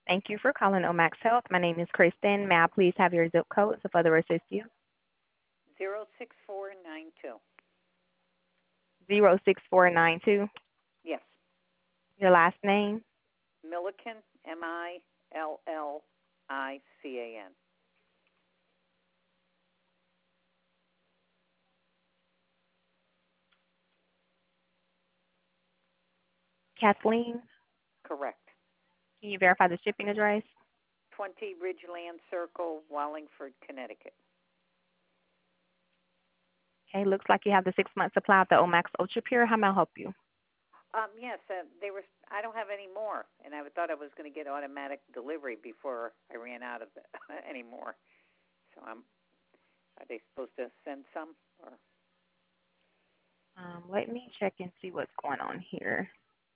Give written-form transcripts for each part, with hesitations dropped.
Thank you for calling Omax Health. My name is Kristen. May I please have your zip code to further assist you? 06492. 06492. Yes. Your last name? Millican, Millican. Kathleen? Correct. Can you verify the shipping address? 20 Ridgeland Circle, Wallingford, Connecticut. Okay, looks like you have the 6-month supply of the Omax Ultra Pure. How may I help you? Yes, they were. I don't have any more, and I thought I was going to get automatic delivery before I ran out of any more. So are they supposed to send some? Or Let me check and see what's going on here.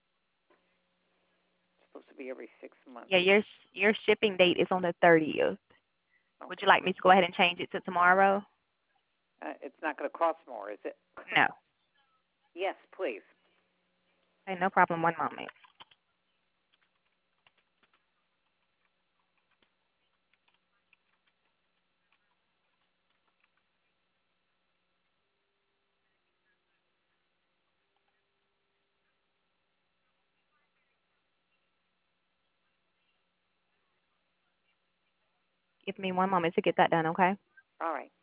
it's supposed to be every 6 months? Yeah, your shipping date is on the 30th. Okay. Would you like me to go ahead and change it to tomorrow? It's not going to cost more, is it? No. Yes, please. Okay, no problem. One moment. Give me one moment to get that done, okay? All right.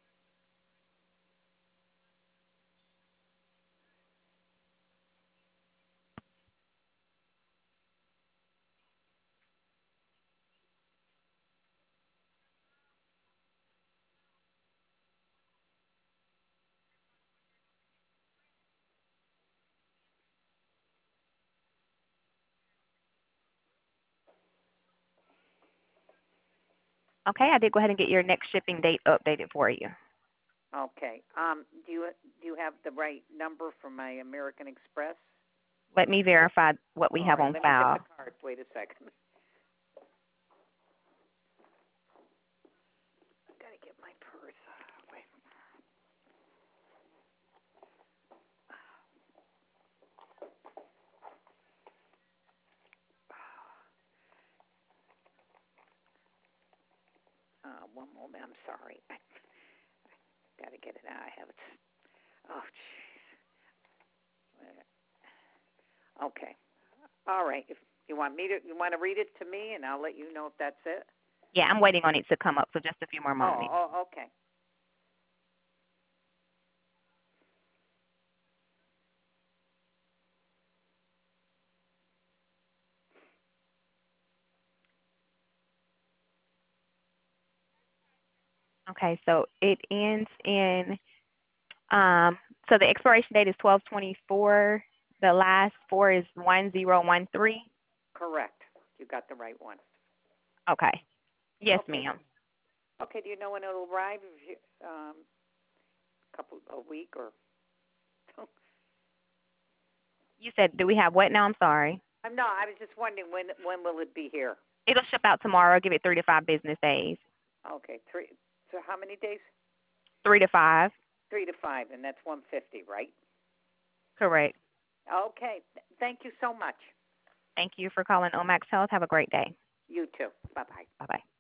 Okay, I did go ahead and get your next shipping date updated for you. Okay. Do you have the right number for my American Express? Let me verify what we have on Let file. me get the card. Wait a second. I gotta get my purse. Wait. One moment. I'm sorry. I gotta get it out. I have it. Oh, jeez. Okay. All right. If you want to read it to me, and I'll let you know if that's it. Yeah, I'm waiting on it to come up, so just a few more moments. Oh, okay. Okay, so it ends in, so the expiration date is 12/24. The last four is 1013. Correct. You got the right one. Okay. Yes, Okay. ma'am. Okay. Do you know when it'll arrive? A week or? You said, do we have what now? I'm sorry. No, I was just wondering when will it be here? It'll ship out tomorrow. Give it 3 to 5 business days. Okay, 3. So how many days? 3 to 5. 3 to 5, and that's 150, right? Correct. Okay. Thank you so much. Thank you for calling Omax Health. Have a great day. You too. Bye-bye. Bye-bye.